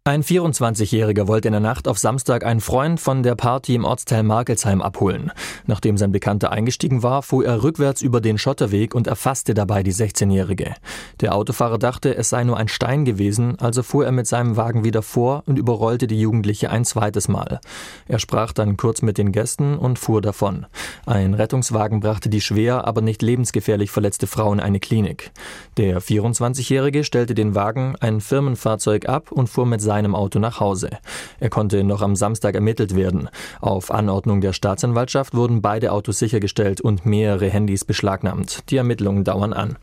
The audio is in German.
Ein 24-Jähriger wollte in der Nacht auf Samstag einen Freund von der Party im Ortsteil Markelsheim abholen. Nachdem sein Bekannter eingestiegen war, fuhr er rückwärts über den Schotterweg und erfasste dabei die 16-Jährige. Der Autofahrer dachte, es sei nur ein Stein gewesen, also fuhr er mit seinem Wagen wieder vor und überrollte die Jugendliche ein zweites Mal. Er sprach dann kurz mit den Gästen und fuhr davon. Ein Rettungswagen brachte die schwer, aber nicht lebensgefährlich verletzte Frau in eine Klinik. Der 24-Jährige stellte den Wagen, ein Firmenfahrzeug, ab und fuhr mit seinem Auto nach Hause. Er konnte noch am Samstag ermittelt werden. Auf Anordnung der Staatsanwaltschaft wurden beide Autos sichergestellt und mehrere Handys beschlagnahmt. Die Ermittlungen dauern an.